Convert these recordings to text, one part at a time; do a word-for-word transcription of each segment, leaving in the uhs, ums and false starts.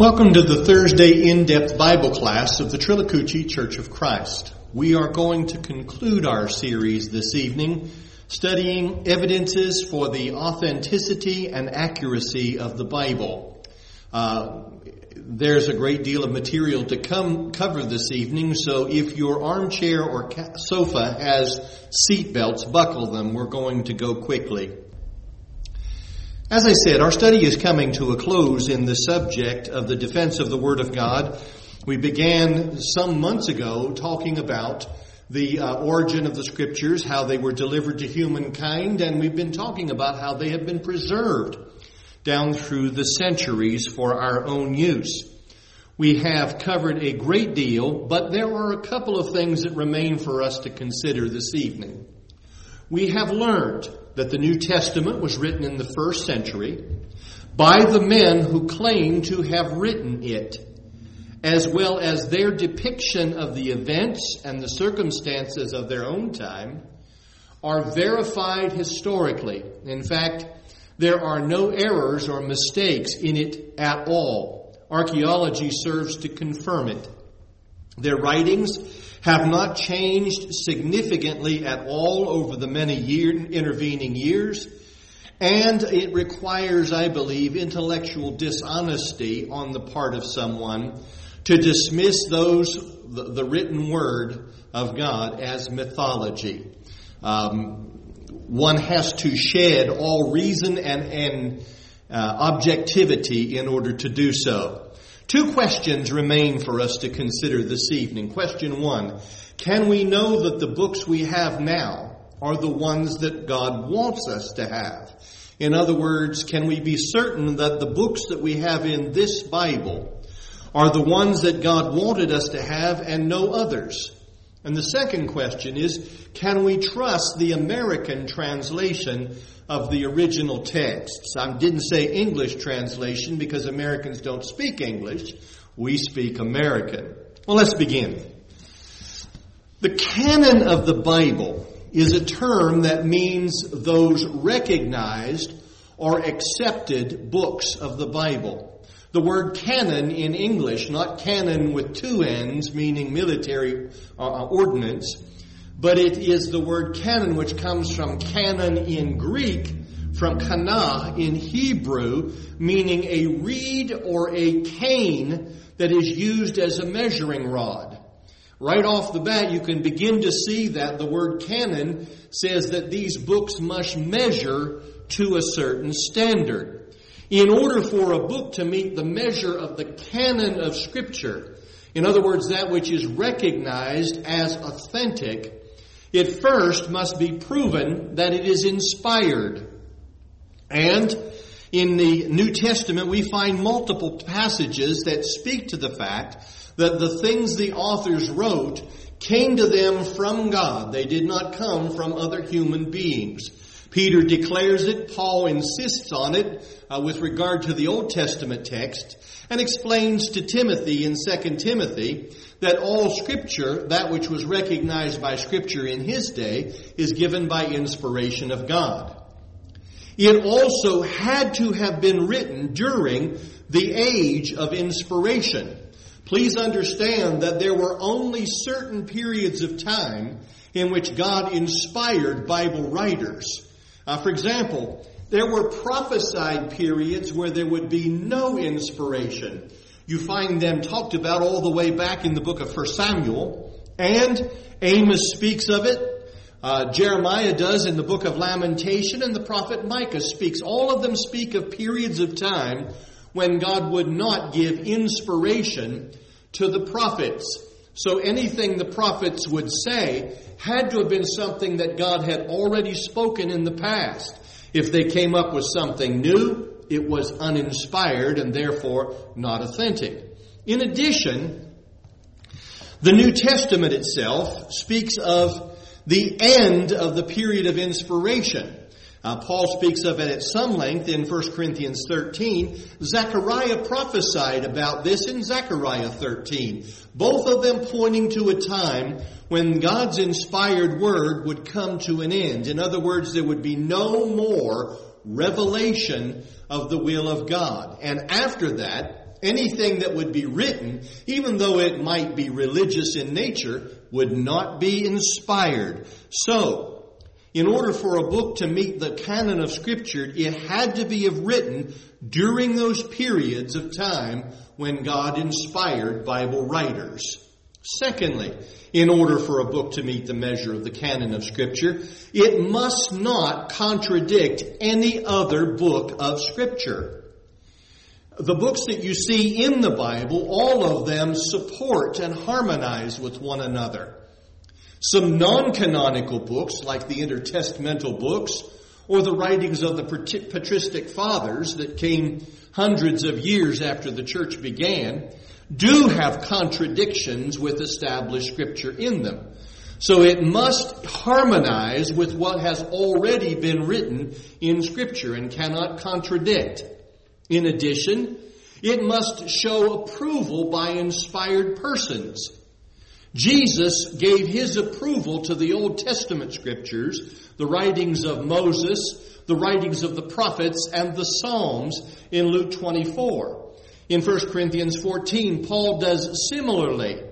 Welcome to the Thursday in-depth Bible class of the Trillacucci Church of Christ. We are going to conclude our series this evening studying evidences for the authenticity and accuracy of the Bible. Uh, there's a great deal of material to come cover this evening, so if your armchair or ca- sofa has seat belts, buckle them. We're going to go quickly. As I said, our study is coming to a close in the subject of the defense of the Word of God. We began some months ago talking about the uh, origin of the Scriptures, how they were delivered to humankind, and we've been talking about how they have been preserved down through the centuries for our own use. We have covered a great deal, but there are a couple of things that remain for us to consider this evening. We have learned that the New Testament was written in the first century by the men who claim to have written it, as well as their depiction of the events and the circumstances of their own time are verified historically. In fact, there are no errors or mistakes in it at all. Archaeology serves to confirm it. Their writings have not changed significantly at all over the many year, intervening years, and it requires, I believe, intellectual dishonesty on the part of someone to dismiss those the, the written word of God as mythology. Um, one has to shed all reason and, and uh, objectivity in order to do so. Two questions remain for us to consider this evening. Question one, can we know that the books we have now are the ones that God wants us to have? In other words, can we be certain that the books that we have in this Bible are the ones that God wanted us to have and no others? And the second question is, can we trust the American translation of the original texts? I didn't say English translation because Americans don't speak English. We speak American. Well, let's begin. The canon of the Bible is a term that means those recognized or accepted books of the Bible. The word canon in English, not canon with two N's, meaning military uh, ordnance, but it is the word canon which comes from canon in Greek, from kana in Hebrew, meaning a reed or a cane that is used as a measuring rod. Right off the bat, you can begin to see that the word canon says that these books must measure to a certain standard. In order for a book to meet the measure of the canon of Scripture, in other words, that which is recognized as authentic, it first must be proven that it is inspired. And in the New Testament, we find multiple passages that speak to the fact that the things the authors wrote came to them from God. They did not come from other human beings. Peter declares it, Paul insists on it uh, with regard to the Old Testament text, and explains to Timothy in Second Timothy that all Scripture, that which was recognized by Scripture in his day, is given by inspiration of God. It also had to have been written during the age of inspiration. Please understand that there were only certain periods of time in which God inspired Bible writers. Uh, for example, there were prophesied periods where there would be no inspiration. You find them talked about all the way back in the book of First Samuel, and Amos speaks of it. Uh, Jeremiah does in the book of Lamentation, and the prophet Micah speaks. All of them speak of periods of time when God would not give inspiration to the prophets. So anything the prophets would say had to have been something that God had already spoken in the past. If they came up with something new, it was uninspired and therefore not authentic. In addition, the New Testament itself speaks of the end of the period of inspiration. Uh, Paul speaks of it at some length in First Corinthians thirteen. Zechariah prophesied about this in Zechariah thirteen. Both of them pointing to a time when God's inspired word would come to an end. In other words, there would be no more revelation of the will of God. And after that, anything that would be written, even though it might be religious in nature, would not be inspired. So, in order for a book to meet the canon of Scripture, it had to be written during those periods of time when God inspired Bible writers. Secondly, in order for a book to meet the measure of the canon of Scripture, it must not contradict any other book of Scripture. The books that you see in the Bible, all of them support and harmonize with one another. Some non-canonical books, like the intertestamental books, or the writings of the patristic fathers that came hundreds of years after the church began, do have contradictions with established Scripture in them. So it must harmonize with what has already been written in Scripture and cannot contradict. In addition, it must show approval by inspired persons. Jesus gave his approval to the Old Testament Scriptures, the writings of Moses, the writings of the prophets, and the Psalms in Luke twenty-four. In First Corinthians fourteen, Paul does similarly,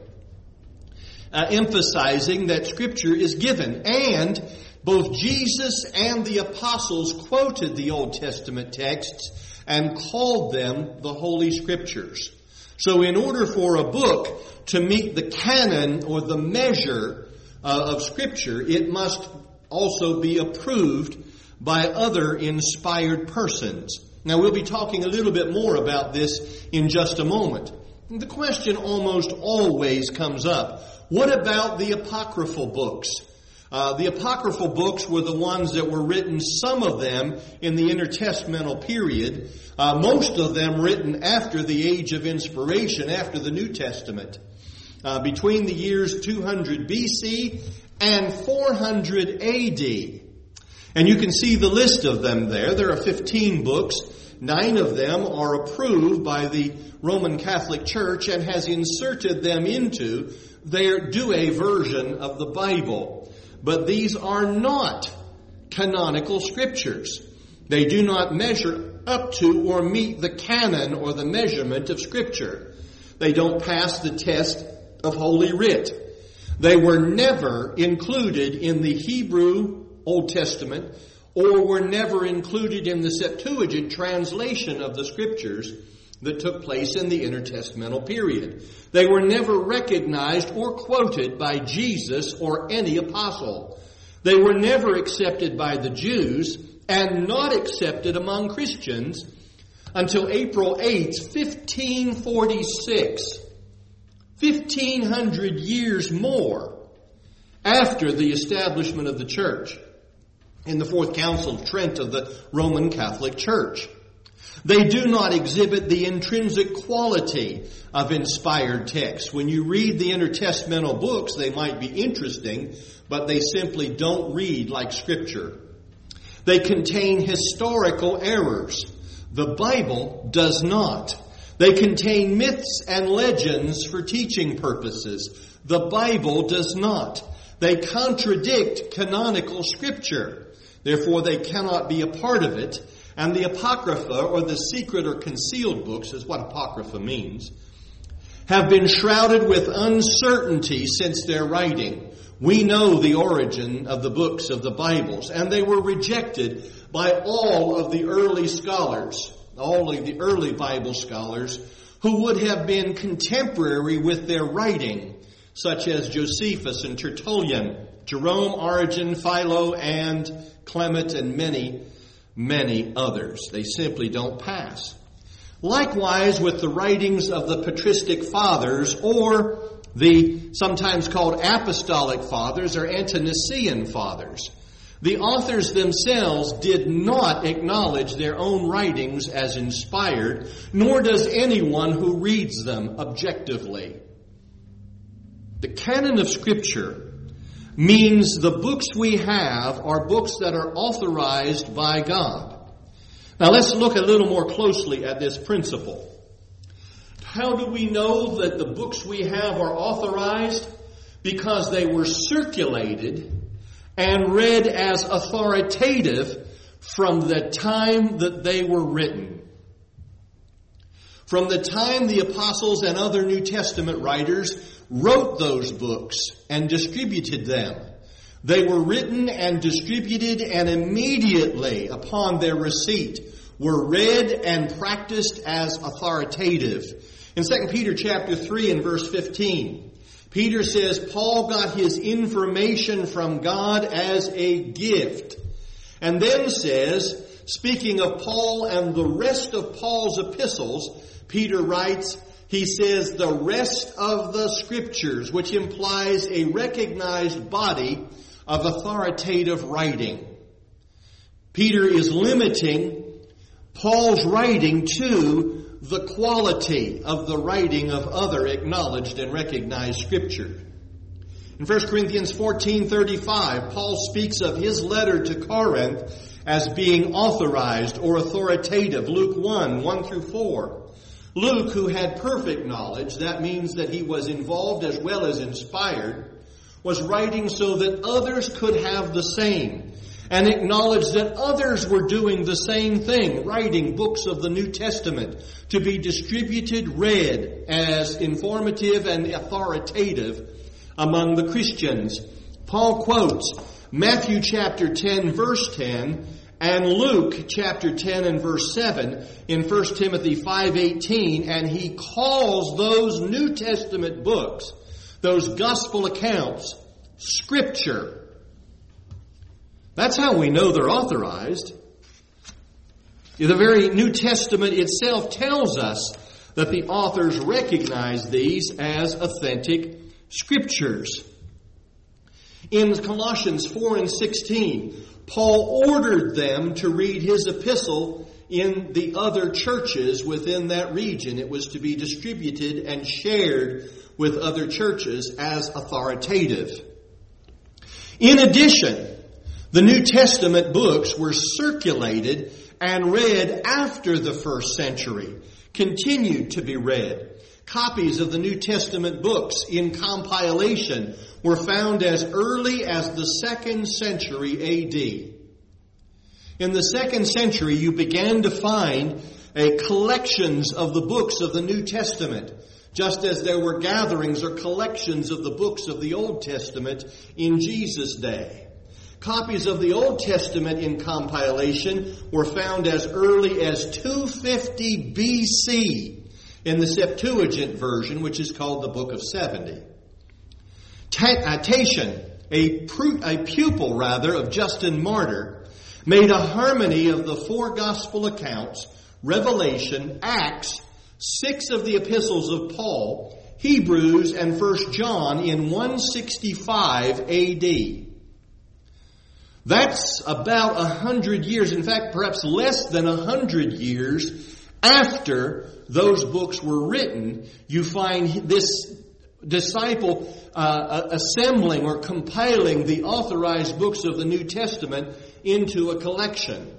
uh, emphasizing that Scripture is given. And both Jesus and the apostles quoted the Old Testament texts and called them the Holy Scriptures. So in order for a book to meet the canon or the measure uh, of Scripture, it must also be approved by other inspired persons. Now, we'll be talking a little bit more about this in just a moment. The question almost always comes up, what about the apocryphal books? Uh, the apocryphal books were the ones that were written, some of them in the intertestamental period, uh, most of them written after the age of inspiration, after the New Testament, uh, between the years two hundred B C and four hundred A D. And you can see the list of them there. There are fifteen books. Nine of them are approved by the Roman Catholic Church and has inserted them into their Douay version of the Bible. But these are not canonical Scriptures. They do not measure up to or meet the canon or the measurement of Scripture. They don't pass the test of Holy Writ. They were never included in the Hebrew Old Testament, or were never included in the Septuagint translation of the Scriptures that took place in the intertestamental period. They were never recognized or quoted by Jesus or any apostle. They were never accepted by the Jews and not accepted among Christians until April eighth, fifteen forty-six. fifteen hundred years more after the establishment of the church in the Fourth Council of Trent of the Roman Catholic Church. They do not exhibit the intrinsic quality of inspired texts. When you read the intertestamental books, they might be interesting, but they simply don't read like Scripture. They contain historical errors. The Bible does not. They contain myths and legends for teaching purposes. The Bible does not. They contradict canonical Scripture. Therefore, they cannot be a part of it. And the Apocrypha, or the secret or concealed books, is what Apocrypha means, have been shrouded with uncertainty since their writing. We know the origin of the books of the Bibles, and they were rejected by all of the early scholars, all of the early Bible scholars, who would have been contemporary with their writing, such as Josephus and Tertullian, Jerome, Origen, Philo, and Clement, and many, many others. They simply don't pass. Likewise with the writings of the patristic fathers, or the sometimes called apostolic fathers or ante-Nicene fathers. The authors themselves did not acknowledge their own writings as inspired, nor does anyone who reads them objectively. The canon of Scripture means the books we have are books that are authorized by God. Now let's look a little more closely at this principle. How do we know that the books we have are authorized? Because they were circulated and read as authoritative from the time that they were written. From the time the apostles and other New Testament writers wrote those books and distributed them, they were written and distributed and immediately upon their receipt were read and practiced as authoritative. In Second Peter chapter three and verse fifteen, Peter says Paul got his information from God as a gift. And then says, speaking of Paul and the rest of Paul's epistles, Peter writes, he says, the rest of the Scriptures, which implies a recognized body of authoritative writing. Peter is limiting Paul's writing to the quality of the writing of other acknowledged and recognized Scripture. In First Corinthians fourteen thirty-five, Paul speaks of his letter to Corinth as being authorized or authoritative. Luke one, one through four. Luke, who had perfect knowledge, that means that he was involved as well as inspired, was writing so that others could have the same, and acknowledged that others were doing the same thing, writing books of the New Testament to be distributed, read as informative and authoritative among the Christians. Paul quotes Matthew chapter ten, verse ten, and Luke chapter ten and verse seven in First Timothy five eighteen, and he calls those New Testament books, those gospel accounts, Scripture. That's how we know they're authorized. The very New Testament itself tells us that the authors recognize these as authentic Scriptures. In Colossians four and sixteen, Paul ordered them to read his epistle in the other churches within that region. It was to be distributed and shared with other churches as authoritative. In addition, the New Testament books were circulated and read after the first century, continued to be read. Copies of the New Testament books in compilation were found as early as the second century A D. In the second century, you began to find a collections of the books of the New Testament, just as there were gatherings or collections of the books of the Old Testament in Jesus' day. Copies of the Old Testament in compilation were found as early as two fifty B C in the Septuagint version, which is called the Book of seventy. Tatian, a, a pupil rather of Justin Martyr, made a harmony of the four gospel accounts, Revelation, Acts, six of the epistles of Paul, Hebrews, and First John in one sixty-five A D. That's about a hundred years, in fact, perhaps less than a hundred years after those books were written. You find this disciple uh, assembling or compiling the authorized books of the New Testament into a collection.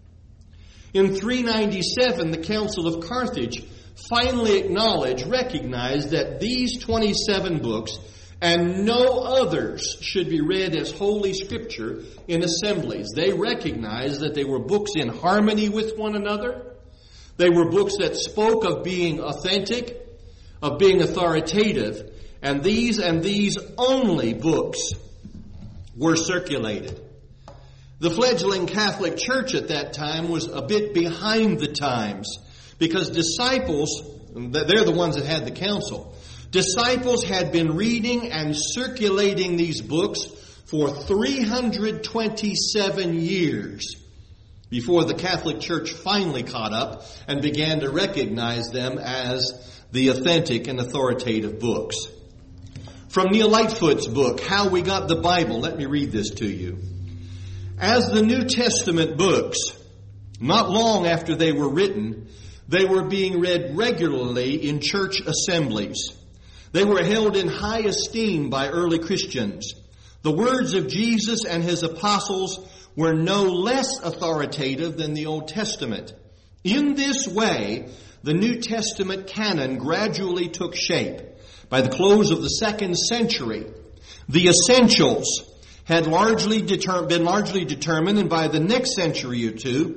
In three ninety-seven, the Council of Carthage finally acknowledged, recognized that these twenty-seven books and no others should be read as Holy Scripture in assemblies. They recognized that they were books in harmony with one another. They were books that spoke of being authentic, of being authoritative, and these and these only books were circulated. The fledgling Catholic Church at that time was a bit behind the times because disciples, they're the ones that had the council, disciples had been reading and circulating these books for three hundred twenty-seven years before the Catholic Church finally caught up and began to recognize them as the authentic and authoritative books. From Neil Lightfoot's book, How We Got the Bible, let me read this to you. As the New Testament books, not long after they were written, they were being read regularly in church assemblies. They were held in high esteem by early Christians. The words of Jesus and his apostles were no less authoritative than the Old Testament. In this way, the New Testament canon gradually took shape. By the close of the second century, the essentials had largely deter- been largely determined, and by the next century or two,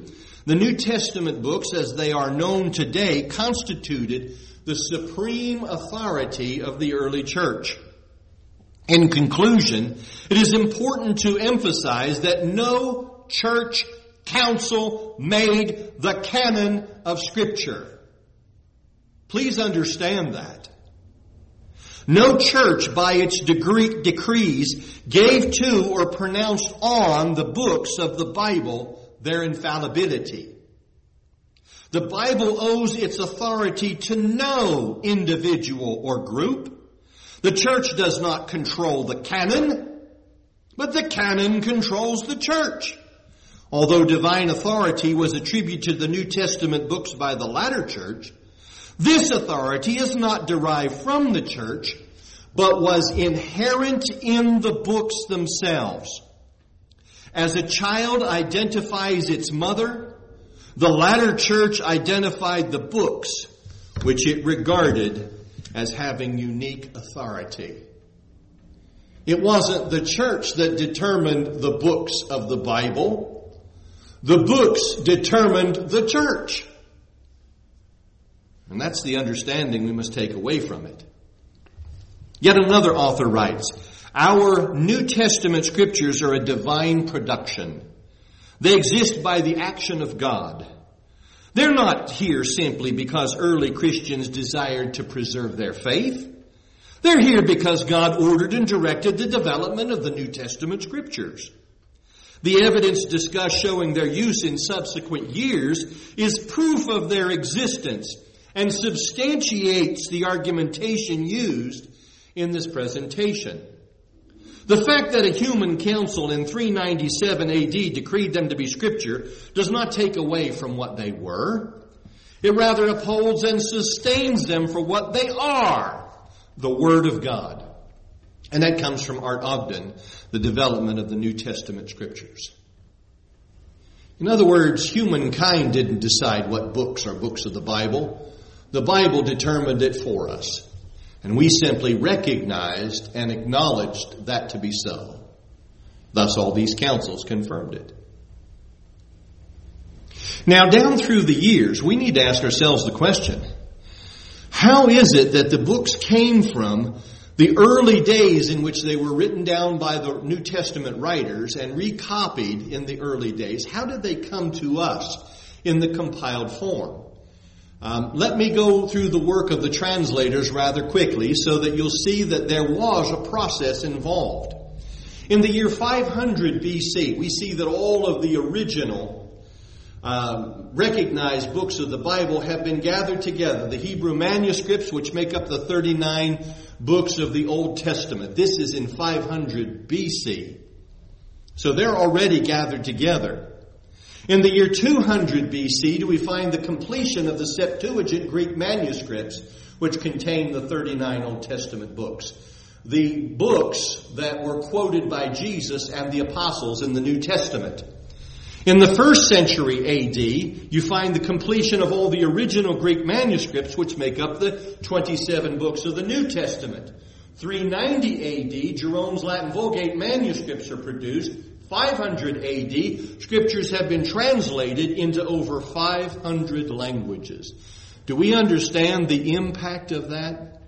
The New Testament books, as they are known today, constituted the supreme authority of the early church. In conclusion, it is important to emphasize that no church council made the canon of Scripture. Please understand that. No church, by its degree, decrees, gave to or pronounced on the books of the Bible their infallibility. The Bible owes its authority to no individual or group. The church does not control the canon, but the canon controls the church. Although divine authority was attributed to the New Testament books by the latter church, this authority is not derived from the church, but was inherent in the books themselves. As a child identifies its mother, the latter church identified the books which it regarded as having unique authority. It wasn't the church that determined the books of the Bible. The books determined the church. And that's the understanding we must take away from it. Yet another author writes, "Our New Testament scriptures are a divine production. They exist by the action of God. They're not here simply because early Christians desired to preserve their faith. They're here because God ordered and directed the development of the New Testament scriptures. The evidence discussed showing their use in subsequent years is proof of their existence and substantiates the argumentation used in this presentation. The fact that a human council in three ninety-seven A D decreed them to be Scripture does not take away from what they were. It rather upholds and sustains them for what they are, the Word of God." And that comes from Art Ogden, The Development of the New Testament Scriptures. In other words, humankind didn't decide what books are books of the Bible. The Bible determined it for us. And we simply recognized and acknowledged that to be so. Thus, all these councils confirmed it. Now, down through the years, we need to ask ourselves the question, how is it that the books came from the early days in which they were written down by the New Testament writers and recopied in the early days? How did they come to us in the compiled form? Um, let me go through the work of the translators rather quickly so that you'll see that there was a process involved. In the year five hundred B C, we see that all of the original um, recognized books of the Bible have been gathered together. The Hebrew manuscripts, which make up the thirty-nine books of the Old Testament. This is in five hundred B C. So they're already gathered together. In the year two hundred B C, do we find the completion of the Septuagint Greek manuscripts, which contain the thirty-nine Old Testament books. The books that were quoted by Jesus and the apostles in the New Testament. In the first century A D, you find the completion of all the original Greek manuscripts, which make up the twenty-seven books of the New Testament. three ninety A D, Jerome's Latin Vulgate manuscripts are produced. five hundred A D, scriptures have been translated into over five hundred languages. Do we understand the impact of that?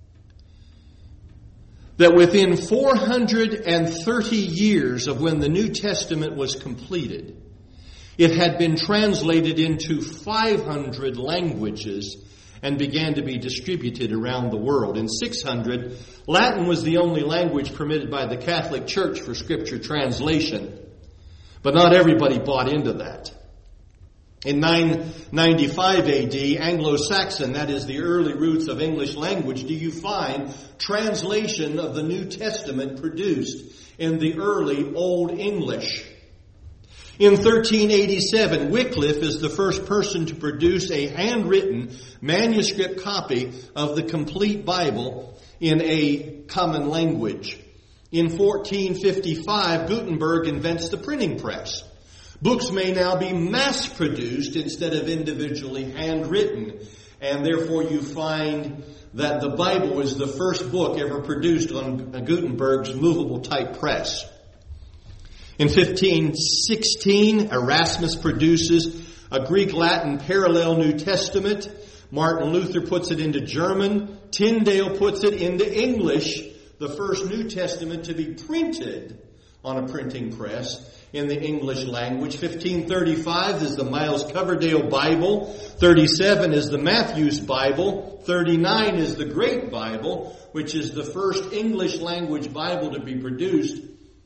That within four hundred thirty years of when the New Testament was completed, it had been translated into five hundred languages and began to be distributed around the world. In six hundred, Latin was the only language permitted by the Catholic Church for Scripture translation. But not everybody bought into that. In nine ninety-five A D, Anglo-Saxon, that is the early roots of English language, do you find translation of the New Testament produced in the early Old English. In thirteen eighty-seven, Wycliffe is the first person to produce a handwritten manuscript copy of the complete Bible in a common language. In fourteen fifty-five, Gutenberg invents the printing press. Books may now be mass-produced instead of individually handwritten, and therefore you find that the Bible is the first book ever produced on Gutenberg's movable type press. In fifteen sixteen, Erasmus produces a Greek-Latin parallel New Testament. Martin Luther puts it into German. Tyndale puts it into English, the first New Testament to be printed on a printing press in the English language. fifteen thirty-five is the Miles Coverdale Bible. thirty-seven is the Matthew's Bible. thirty-nine is the Great Bible, which is the first English language Bible to be produced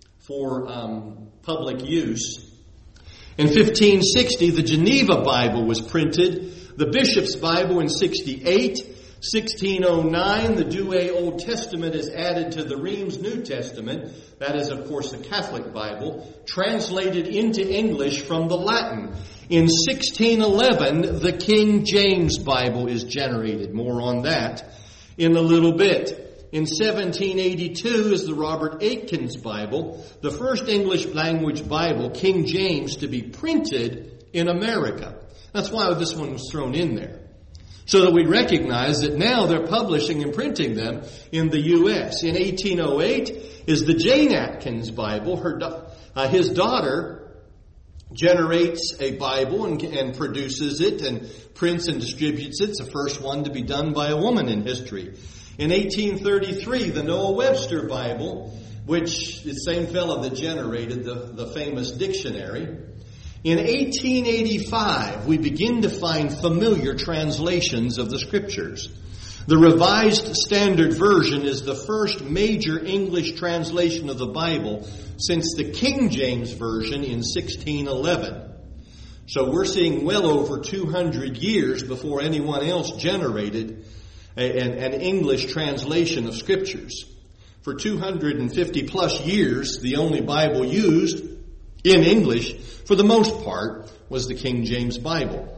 for um, public use. In fifteen sixty, the Geneva Bible was printed. The Bishop's Bible in sixty-eight. sixteen oh nine, the Douay Old Testament is added to the Reims New Testament. That is, of course, the Catholic Bible, translated into English from the Latin. In sixteen eleven, the King James Bible is generated. More on that in a little bit. In seventeen eighty-two is the Robert Aitken's Bible, the first English language Bible, King James, to be printed in America. That's why this one was thrown in there. So that we recognize that now they're publishing and printing them in the U S. In eighteen oh eight is the Jane Atkins Bible. Her, uh, his daughter generates a Bible and, and produces it and prints and distributes it. It's the first one to be done by a woman in history. In eighteen thirty-three, the Noah Webster Bible, which the same fellow that generated the, the famous dictionary. In eighteen eighty-five, we begin to find familiar translations of the Scriptures. The Revised Standard Version is the first major English translation of the Bible since the King James Version in sixteen eleven. So we're seeing well over two hundred years before anyone else generated an, an English translation of Scriptures. For two hundred fifty plus years, the only Bible used in English, for the most part, was the King James Bible.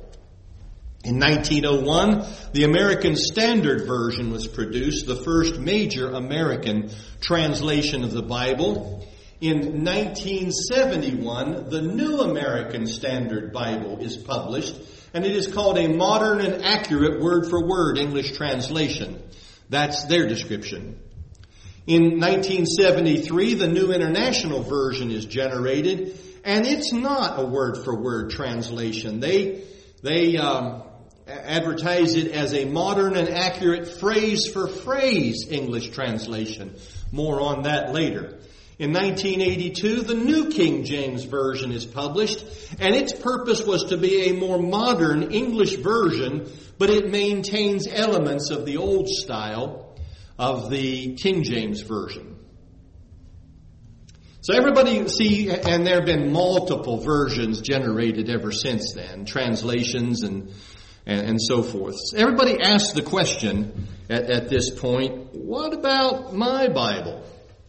In nineteen oh one, the American Standard Version was produced, the first major American translation of the Bible. In nineteen seventy-one, the New American Standard Bible is published, and it is called a modern and accurate word-for-word English translation. That's their description. In nineteen seventy-three, the New International Version is generated, and it's not a word-for-word translation. They they um, advertise it as a modern and accurate phrase-for-phrase English translation. More on that later. In nineteen eighty-two, the New King James Version is published, and its purpose was to be a more modern English version, but it maintains elements of the old style of the King James Version. So everybody see, and there have been multiple versions generated ever since then, translations and and, and so forth. Everybody asks the question at, at this point, what about my Bible?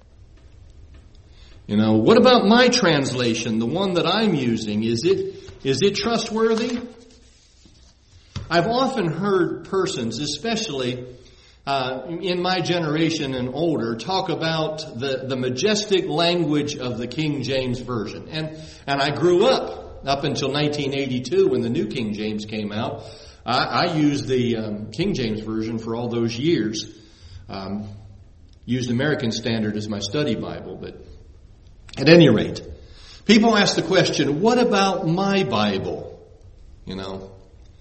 You know, what about my translation, the one that I'm using? Is it is it trustworthy? I've often heard persons, especially uh, in my generation and older, talk about the, the majestic language of the King James Version. And and I grew up, up until nineteen eighty-two when the New King James came out. I, I used the um, King James Version for all those years. Um, used American Standard as my study Bible, but at any rate, people ask the question, what about my Bible? You know,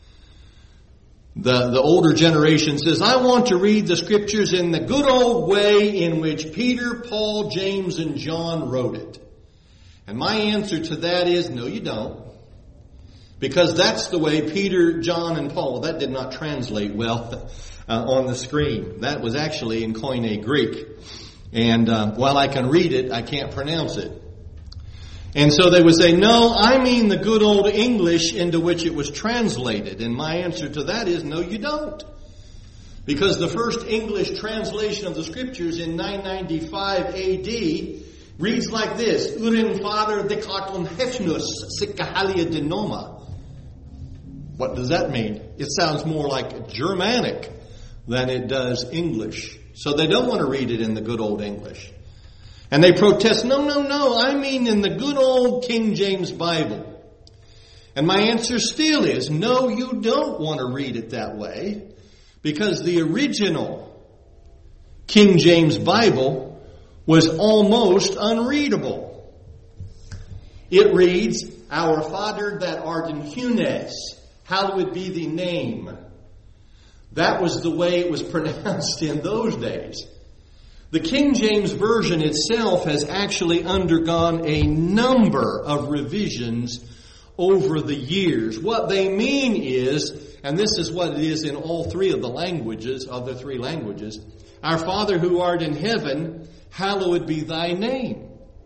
the, the older generation says, I want to read the Scriptures in the good old way in which Peter, Paul, James, and John wrote it. And my answer to that is, no, you don't. Because that's the way Peter, John, and Paul, that did not translate well uh, on the screen. That was actually in Koine Greek. And uh, while I can read it, I can't pronounce it. And so they would say, no, I mean the good old English into which it was translated. And my answer to that is, no, you don't. Because the first English translation of the Scriptures in nine ninety-five A D reads like this, Urin Father Dekaton Hefnus Sikahalia Denoma. What does that mean? It sounds more like Germanic than it does English. So they don't want to read it in the good old English. And they protest, no, no, no, I mean in the good old King James Bible. And my answer still is, no, you don't want to read it that way, because the original King James Bible was almost unreadable. It reads, Our Father that art in Hunes, hallowed be thy name. That was the way it was pronounced in those days. The King James Version itself has actually undergone a number of revisions over the years. What they mean is, and this is what it is in all three of the languages, of the three languages, Our Father who art in heaven, hallowed be thy name.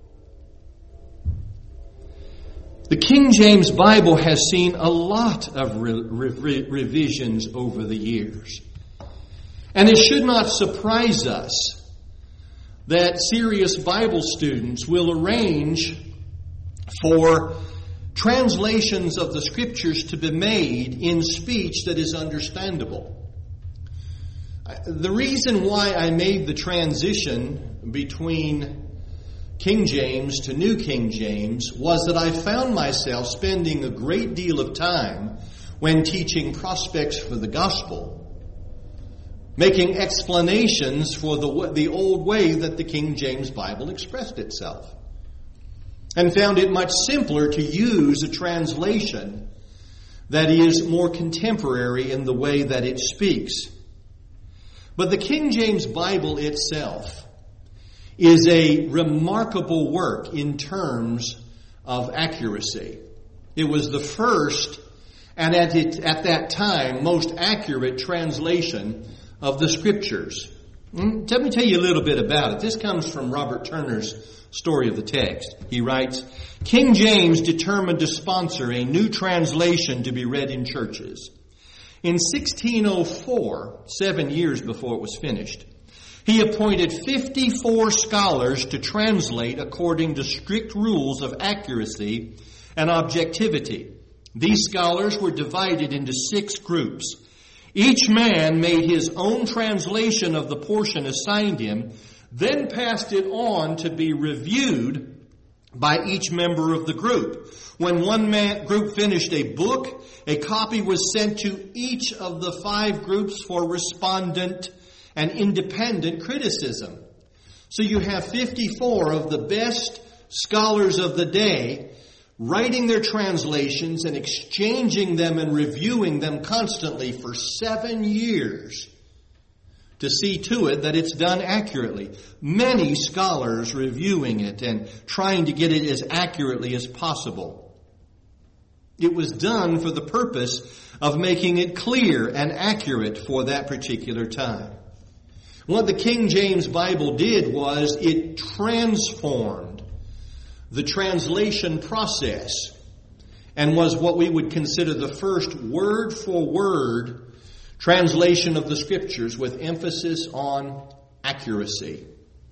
The King James Bible has seen a lot of re- re- revisions over the years. And it should not surprise us that serious Bible students will arrange for translations of the Scriptures to be made in speech that is understandable. The reason why I made the transition between King James to New King James was that I found myself spending a great deal of time when teaching prospects for the gospel, making explanations for the, the old way that the King James Bible expressed itself, and found it much simpler to use a translation that is more contemporary in the way that it speaks. But the King James Bible itself is a remarkable work in terms of accuracy. It was the first, and at, it, at that time, most accurate translation of the Scriptures. Let me tell you a little bit about it. This comes from Robert Turner's Story of the Text. He writes, King James determined to sponsor a new translation to be read in churches. In sixteen oh four, seven years before it was finished, he appointed fifty-four scholars to translate according to strict rules of accuracy and objectivity. These scholars were divided into six groups. Each man made his own translation of the portion assigned him, then passed it on to be reviewed by each member of the group. When one man, group finished a book, a copy was sent to each of the five groups for respondent and independent criticism. So you have fifty-four of the best scholars of the day writing their translations and exchanging them and reviewing them constantly for seven years to see to it that it's done accurately. Many scholars reviewing it and trying to get it as accurately as possible. It was done for the purpose of making it clear and accurate for that particular time. What the King James Bible did was it transformed the translation process and was what we would consider the first word-for-word translation of the Scriptures with emphasis on accuracy.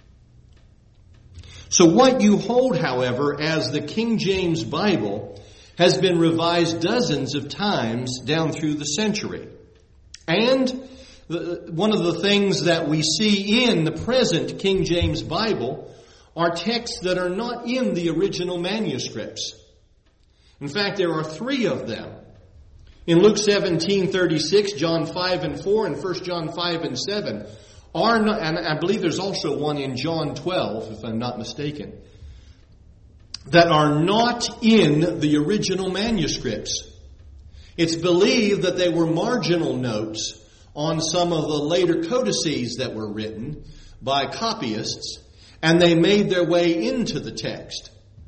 So what you hold, however, as the King James Bible has been revised dozens of times down through the century. And one of the things that we see in the present King James Bible are texts that are not in the original manuscripts. In fact, there are three of them. In Luke seventeen thirty-six, John five and four, and First John five and seven are not, and I believe there's also one in John twelve, if I'm not mistaken, that are not in the original manuscripts. It's believed that they were marginal notes on some of the later codices that were written by copyists, and they made their way into the text.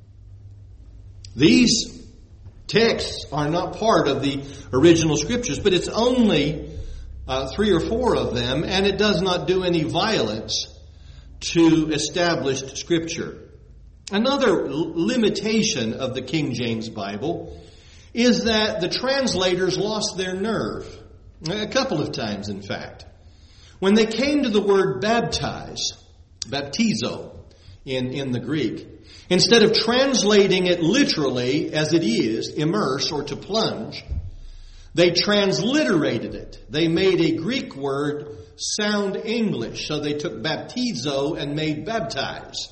These texts are not part of the original Scriptures, but it's only uh, three or four of them, and it does not do any violence to established Scripture. Another l- limitation of the King James Bible is that the translators lost their nerve. A couple of times, in fact. When they came to the word baptize, baptizo in, in the Greek, instead of translating it literally as it is, immerse or to plunge, they transliterated it. They made a Greek word sound English. So they took baptizo and made baptize,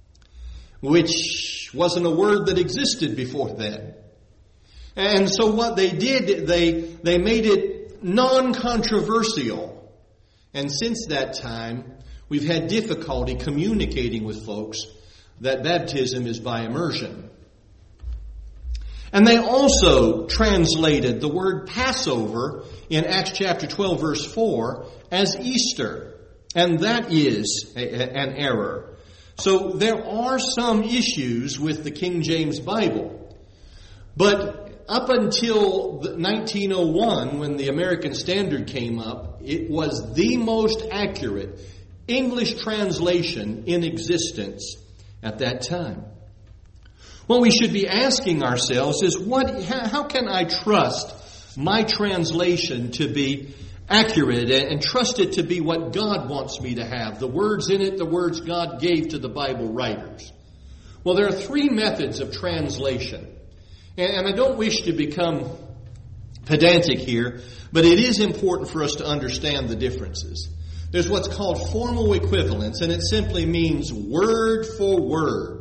which wasn't a word that existed before then. And so what they did, they, they made it non-controversial. And since that time, we've had difficulty communicating with folks that baptism is by immersion. And they also translated the word Passover in Acts chapter twelve verse four as Easter. And that is a, a, an error. So there are some issues with the King James Bible. But up until nineteen oh one, when the American Standard came up, it was the most accurate English translation in existence at that time. What we should be asking ourselves is, what? How can I trust my translation to be accurate and trust it to be what God wants me to have? The words in it, the words God gave to the Bible writers. Well, there are three methods of translation. And I don't wish to become pedantic here, but it is important for us to understand the differences. There's what's called formal equivalence, and it simply means word for word.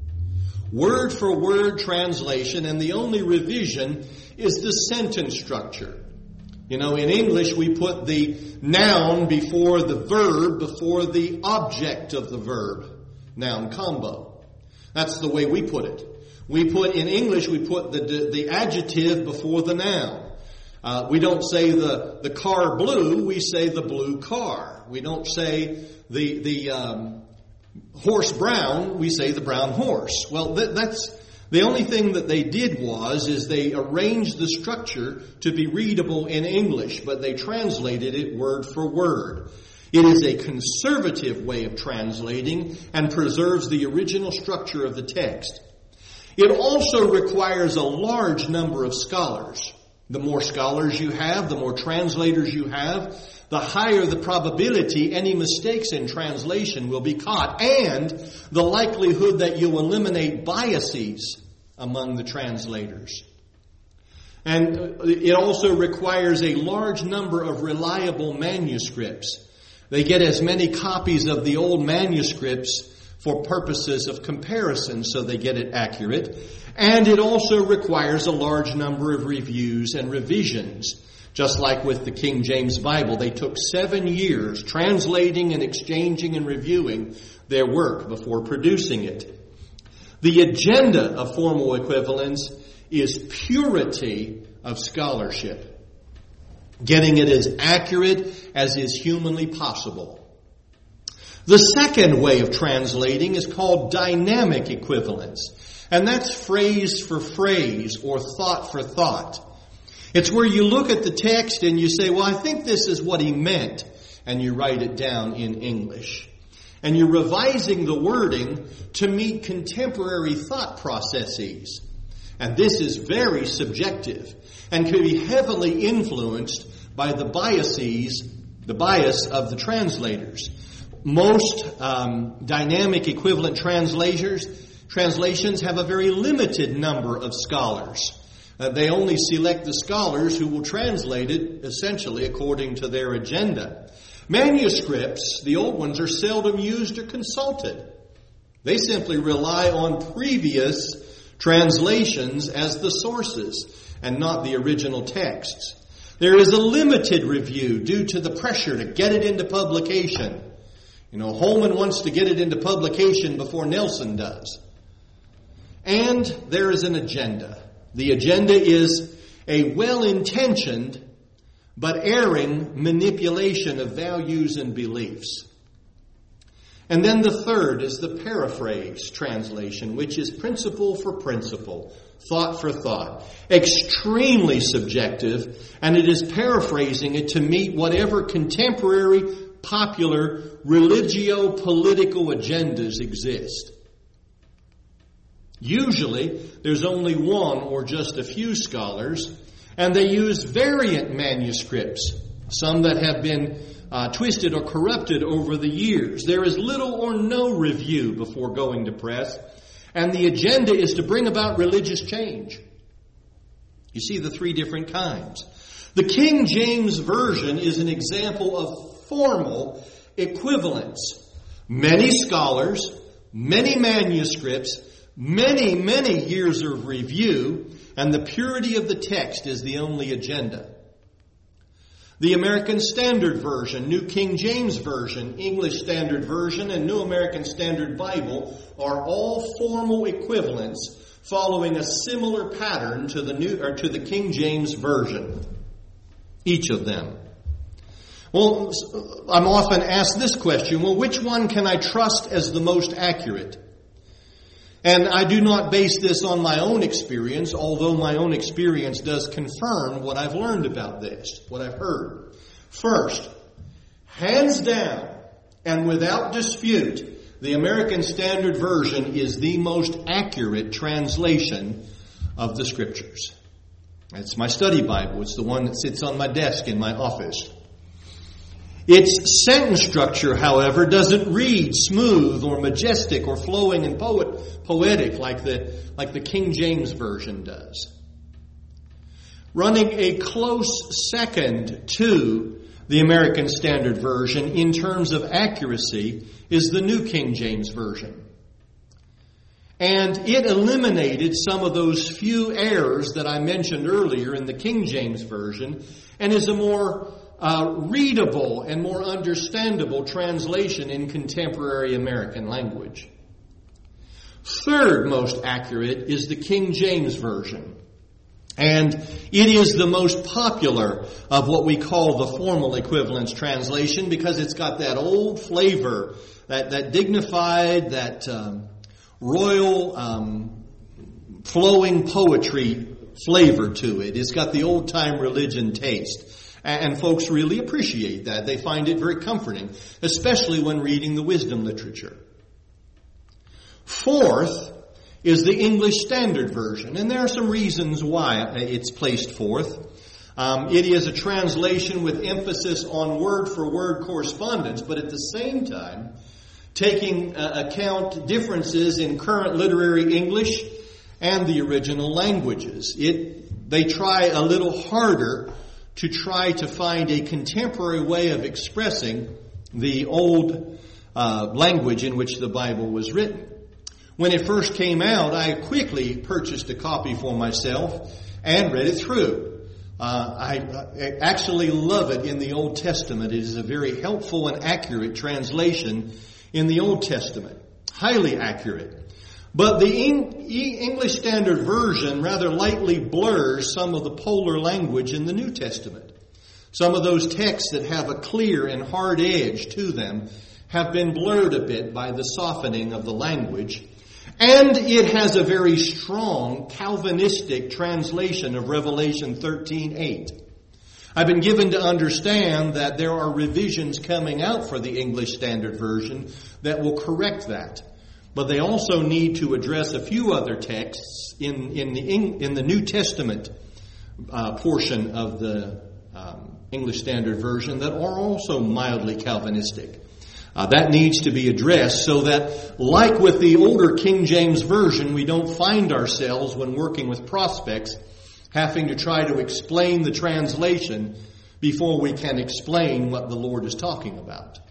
Word for word translation, and the only revision is the sentence structure. You know, in English we put the noun before the verb, before the object of the verb. Noun combo. That's the way we put it. We put, in English, we put the, the, the adjective before the noun. Uh, we don't say the, the car blue, we say the blue car. We don't say the, the, um, horse brown, we say the brown horse. Well, that, that's, the only thing that they did was, is they arranged the structure to be readable in English, but they translated it word for word. It is a conservative way of translating and preserves the original structure of the text. It also requires a large number of scholars. The more scholars you have, the more translators you have, the higher the probability any mistakes in translation will be caught, and the likelihood that you eliminate biases among the translators. And it also requires a large number of reliable manuscripts. They get as many copies of the old manuscripts for purposes of comparison, so they get it accurate. And it also requires a large number of reviews and revisions. Just like with the King James Bible, they took seven years translating and exchanging and reviewing their work before producing it. The agenda of formal equivalence is purity of scholarship, getting it as accurate as is humanly possible. The second way of translating is called dynamic equivalence, and that's phrase for phrase or thought for thought. It's where you look at the text and you say, well, I think this is what he meant, and you write it down in English. And you're revising the wording to meet contemporary thought processes. And this is very subjective and can be heavily influenced by the biases, the bias of the translators. Most um, dynamic equivalent translators, translations have a very limited number of scholars. Uh, they only select the scholars who will translate it essentially according to their agenda. Manuscripts, the old ones, are seldom used or consulted. They simply rely on previous translations as the sources and not the original texts. There is a limited review due to the pressure to get it into publication. You know, Holman wants to get it into publication before Nelson does. And there is an agenda. The agenda is a well-intentioned but erring manipulation of values and beliefs. And then the third is the paraphrase translation, which is principle for principle, thought for thought. Extremely subjective, and it is paraphrasing it to meet whatever contemporary, popular, religio-political agendas exist. Usually, there's only one or just a few scholars, and they use variant manuscripts, some that have been uh, twisted or corrupted over the years. There is little or no review before going to press, and the agenda is to bring about religious change. You see the three different kinds. The King James Version is an example of formal equivalence. Many scholars, many manuscripts, many, many years of review, and the purity of the text is the only agenda. The American Standard Version, New King James Version, English Standard Version, and New American Standard Bible are all formal equivalents following a similar pattern to the new or to the King James Version. Each of them. Well, I'm often asked this question, well, which one can I trust as the most accurate? And I do not base this on my own experience, although my own experience does confirm what I've learned about this, what I've heard. First, hands down and without dispute, the American Standard Version is the most accurate translation of the Scriptures. It's my study Bible. It's the one that sits on my desk in my office. Its sentence structure, however, doesn't read smooth or majestic or flowing and poet, poetic like the, like the King James Version does. Running a close second to the American Standard Version in terms of accuracy is the New King James Version. And it eliminated some of those few errors that I mentioned earlier in the King James Version and is a more uh, readable and more understandable translation in contemporary American language. Third most accurate is the King James Version. And it is the most popular of what we call the formal equivalence translation because it's got that old flavor, that, that dignified, that um, royal, um, flowing poetry flavor to it. It's got the old-time religion taste. And folks really appreciate that. They find it very comforting, especially when reading the wisdom literature. Fourth is the English Standard Version, and there are some reasons why it's placed fourth. Um, it is a translation with emphasis on word-for-word correspondence, but at the same time, taking uh, account differences in current literary English and the original languages. It they try a little harder to try to find a contemporary way of expressing the old uh, language in which the Bible was written. When it first came out, I quickly purchased a copy for myself and read it through. Uh, I, I actually love it in the Old Testament. It is a very helpful and accurate translation in the Old Testament. Highly accurate. But the English Standard Version rather lightly blurs some of the polar language in the New Testament. Some of those texts that have a clear and hard edge to them have been blurred a bit by the softening of the language. And it has a very strong Calvinistic translation of Revelation thirteen eight. I've been given to understand that there are revisions coming out for the English Standard Version that will correct that. But they also need to address a few other texts in, in, the, in the New Testament uh, portion of the um, English Standard Version that are also mildly Calvinistic. Uh, that needs to be addressed so that, like with the older King James Version, we don't find ourselves, when working with prospects, having to try to explain the translation before we can explain what the Lord is talking about.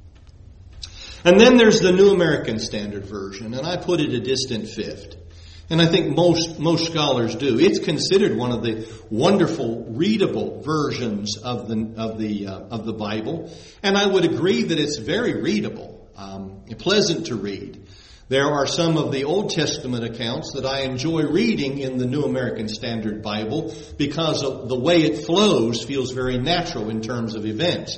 And then there's the New American Standard Version, and I put it a distant fifth. And I think most most scholars do. It's considered one of the wonderful readable versions of the of the uh, of the Bible, and I would agree that it's very readable, um, pleasant to read. There are some of the Old Testament accounts that I enjoy reading in the New American Standard Bible because of the way it flows feels very natural in terms of events.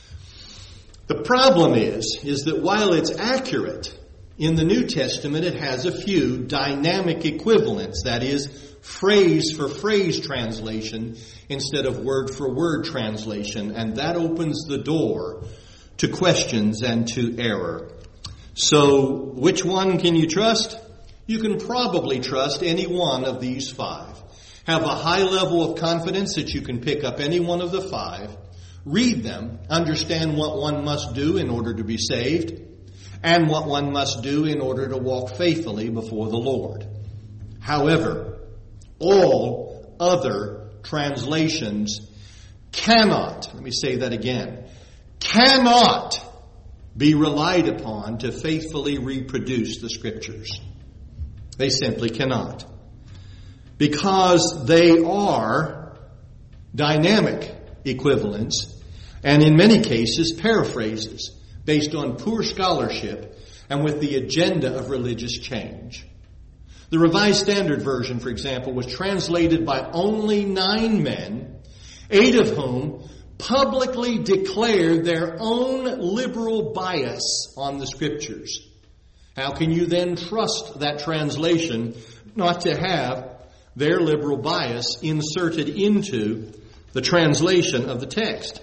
The problem is, is that while it's accurate, in the New Testament it has a few dynamic equivalents, that is, phrase for phrase translation instead of word for word translation, and that opens the door to questions and to error. So, which one can you trust? You can probably trust any one of these five. Have a high level of confidence that you can pick up any one of the five. Read them, understand what one must do in order to be saved, and what one must do in order to walk faithfully before the Lord. However, all other translations cannot, let me say that again, cannot be relied upon to faithfully reproduce the Scriptures. They simply cannot. Because they are dynamic equivalents, and in many cases paraphrases based on poor scholarship and with the agenda of religious change. The Revised Standard Version, for example, was translated by only nine men, eight of whom publicly declared their own liberal bias on the Scriptures. How can you then trust that translation not to have their liberal bias inserted into the translation of the text?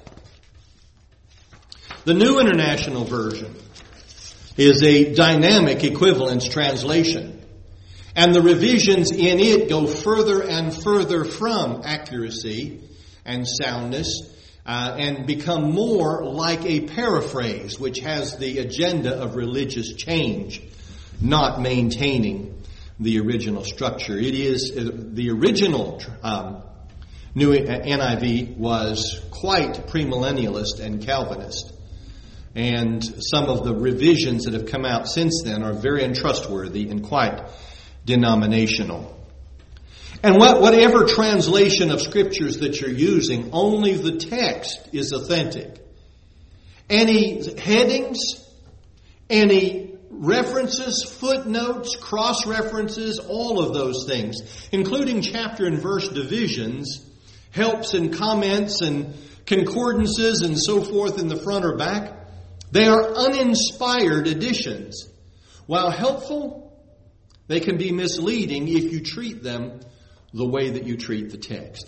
The New International Version is a dynamic equivalence translation, and the revisions in it go further and further from accuracy and soundness uh, and become more like a paraphrase, which has the agenda of religious change, not maintaining the original structure. It is uh, the original um, New N I V was quite premillennialist and Calvinist. And some of the revisions that have come out since then are very untrustworthy and quite denominational. And what, whatever translation of Scriptures that you're using, only the text is authentic. Any headings, any references, footnotes, cross-references, all of those things, including chapter and verse divisions, helps and comments and concordances and so forth in the front or back, they are uninspired additions. While helpful, they can be misleading if you treat them the way that you treat the text.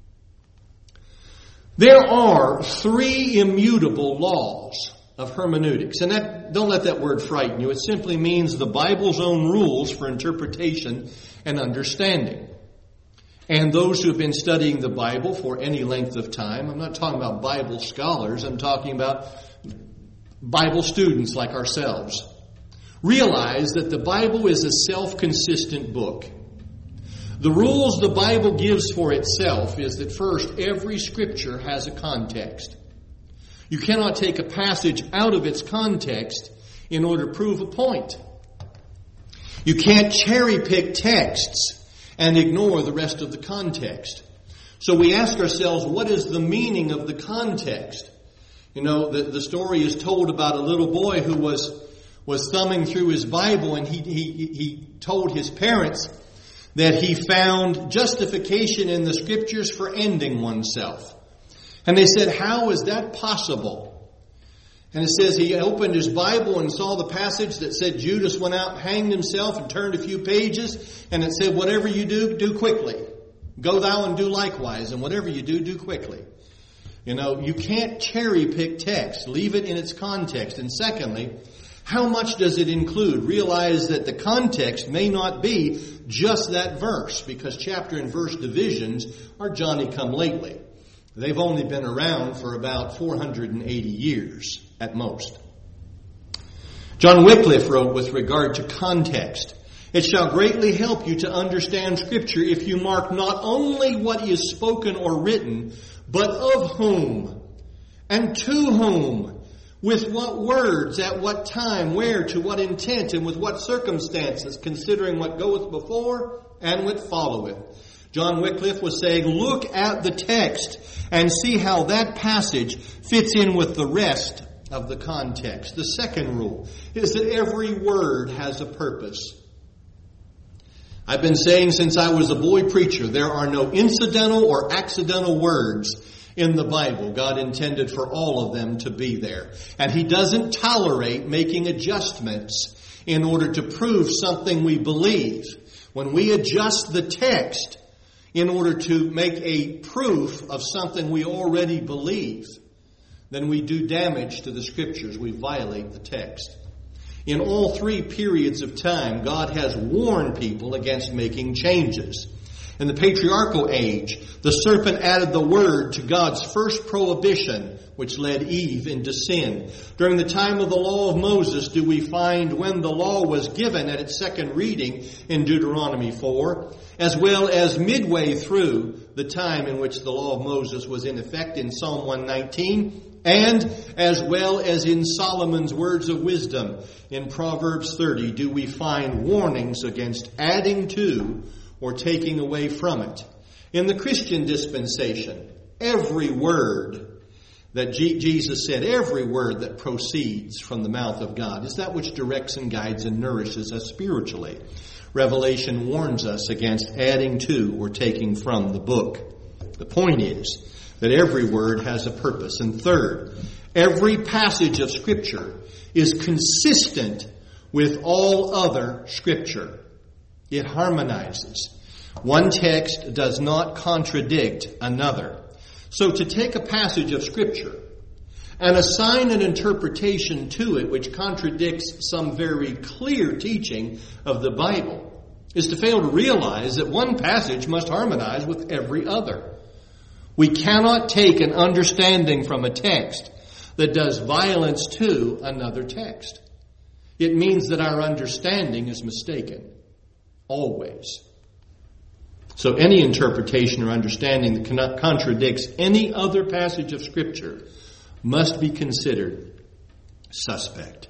There are three immutable laws of hermeneutics. And that, don't let that word frighten you. It simply means the Bible's own rules for interpretation and understanding. And those who have been studying the Bible for any length of time, I'm not talking about Bible scholars, I'm talking about Bible students like ourselves, realize that the Bible is a self-consistent book. The rules the Bible gives for itself is that first, every Scripture has a context. You cannot take a passage out of its context in order to prove a point. You can't cherry pick texts and ignore the rest of the context. So we ask ourselves, what is the meaning of the context? You know, the, the story is told about a little boy who was was thumbing through his Bible, and he, he, he told his parents that he found justification in the Scriptures for ending oneself. And they said, how is that possible? And it says he opened his Bible and saw the passage that said Judas went out and hanged himself and turned a few pages. And it said, whatever you do, do quickly. Go thou and do likewise. And whatever you do, do quickly. You know, you can't cherry pick text. Leave it in its context. And secondly, how much does it include? Realize that the context may not be just that verse, because chapter and verse divisions are Johnny-come-lately. They've only been around for about four hundred eighty years at most. John Wycliffe wrote with regard to context, "It shall greatly help you to understand Scripture if you mark not only what is spoken or written, but of whom, and to whom, with what words, at what time, where, to what intent, and with what circumstances, considering what goeth before and what followeth." John Wycliffe was saying, look at the text and see how that passage fits in with the rest of the context. The second rule is that every word has a purpose. I've been saying since I was a boy preacher, there are no incidental or accidental words in the Bible. God intended for all of them to be there. And He doesn't tolerate making adjustments in order to prove something we believe. When we adjust the text in order to make a proof of something we already believe, then we do damage to the Scriptures. We violate the text. In all three periods of time, God has warned people against making changes. In the patriarchal age, the serpent added the word to God's first prohibition, which led Eve into sin. During the time of the law of Moses, do we find when the law was given at its second reading in Deuteronomy four, as well as midway through the time in which the law of Moses was in effect in Psalm one nineteen, and as well as in Solomon's words of wisdom in Proverbs thirty, do we find warnings against adding to or taking away from it. In the Christian dispensation, every word that G- Jesus said, every word that proceeds from the mouth of God is that which directs and guides and nourishes us spiritually. Revelation warns us against adding to or taking from the book. The point is that every word has a purpose. And third, every passage of Scripture is consistent with all other Scripture. It harmonizes. One text does not contradict another. So to take a passage of Scripture and assign an interpretation to it which contradicts some very clear teaching of the Bible is to fail to realize that one passage must harmonize with every other. We cannot take an understanding from a text that does violence to another text. It means that our understanding is mistaken. Always. So any interpretation or understanding that contradicts any other passage of Scripture must be considered suspect.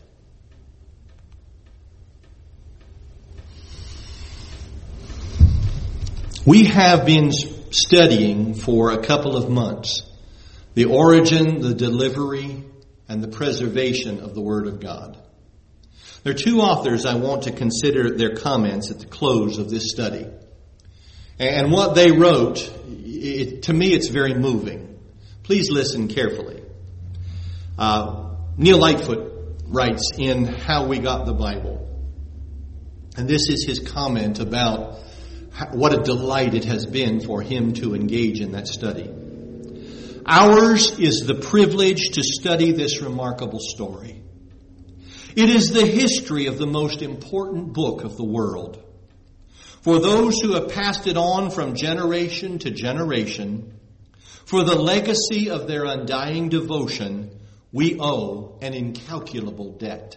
We have been studying for a couple of months the origin, the delivery, and the preservation of the Word of God. There are two authors I want to consider their comments at the close of this study. And what they wrote, it, to me, it's very moving. Please listen carefully. Uh, Neil Lightfoot writes in How We Got the Bible. And this is his comment about how, what a delight it has been for him to engage in that study. Ours is the privilege to study this remarkable story. It is the history of the most important book of the world. For those who have passed it on from generation to generation, for the legacy of their undying devotion, we owe an incalculable debt.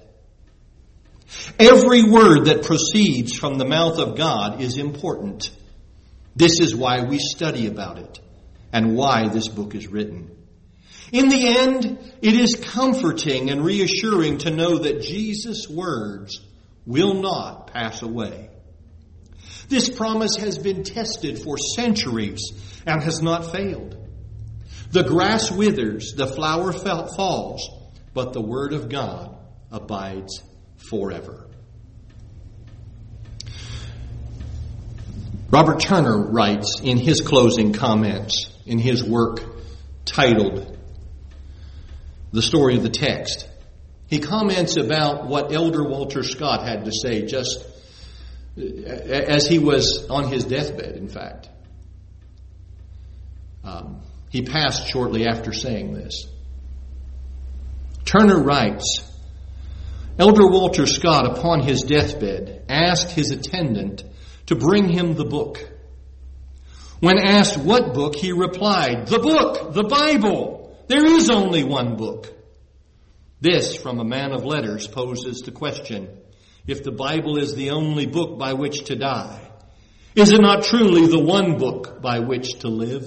Every word that proceeds from the mouth of God is important. This is why we study about it and why this book is written. In the end, it is comforting and reassuring to know that Jesus' words will not pass away. This promise has been tested for centuries and has not failed. The grass withers, the flower falls, but the word of God abides forever. Robert Turner writes in his closing comments in his work titled The Story of the Text. He comments about what Elder Walter Scott had to say just as he was on his deathbed, in fact. Um, he passed shortly after saying this. Turner writes, Elder Walter Scott, upon his deathbed, asked his attendant to bring him the book. When asked what book, he replied, "The book, the Bible. There is only one book." This, from a man of letters, poses the question, if the Bible is the only book by which to die, is it not truly the one book by which to live?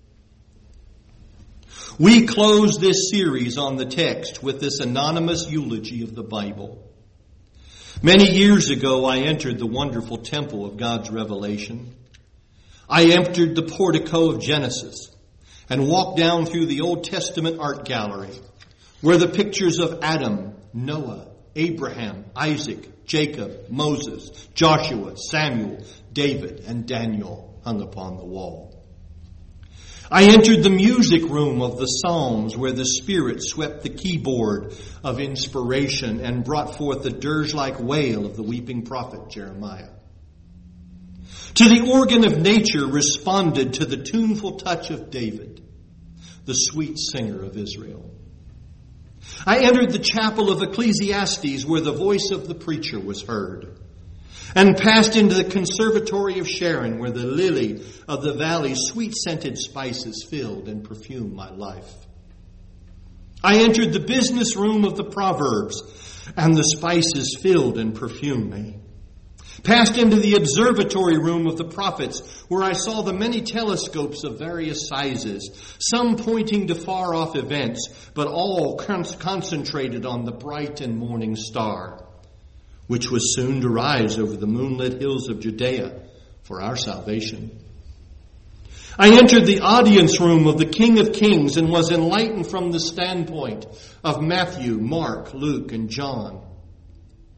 We close this series on the text with this anonymous eulogy of the Bible. Many years ago, I entered the wonderful temple of God's revelation. I entered the portico of Genesis and walked down through the Old Testament art gallery where the pictures of Adam, Noah, Abraham, Isaac, Jacob, Moses, Joshua, Samuel, David, and Daniel hung upon the wall. I entered the music room of the Psalms where the Spirit swept the keyboard of inspiration and brought forth the dirge-like wail of the weeping prophet Jeremiah. To the organ of nature responded to the tuneful touch of David, the sweet singer of Israel. I entered the chapel of Ecclesiastes where the voice of the preacher was heard, and passed into the conservatory of Sharon where the lily of the valley sweet-scented spices filled and perfumed my life. I entered the business room of the Proverbs, and the spices filled and perfumed me. Passed into the observatory room of the prophets, where I saw the many telescopes of various sizes, some pointing to far-off events, but all con- concentrated on the bright and morning star, which was soon to rise over the moonlit hills of Judea for our salvation. I entered the audience room of the King of Kings and was enlightened from the standpoint of Matthew, Mark, Luke, and John.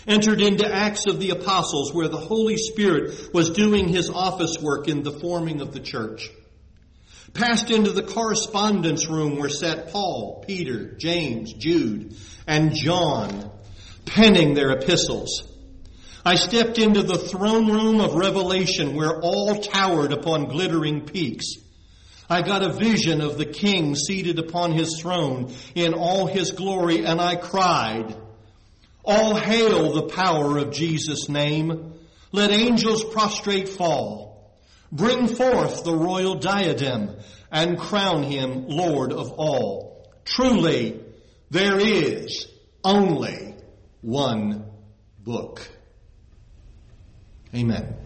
entered into Acts of the Apostles, where the Holy Spirit was doing his office work in the forming of the church. Passed into the correspondence room where sat Paul, Peter, James, Jude, and John, penning their epistles. I stepped into the throne room of Revelation, where all towered upon glittering peaks. I got a vision of the King seated upon his throne in all his glory, and I cried, "All hail the power of Jesus' name. Let angels prostrate fall. Bring forth the royal diadem and crown him Lord of all. Truly, there is only one book." Amen.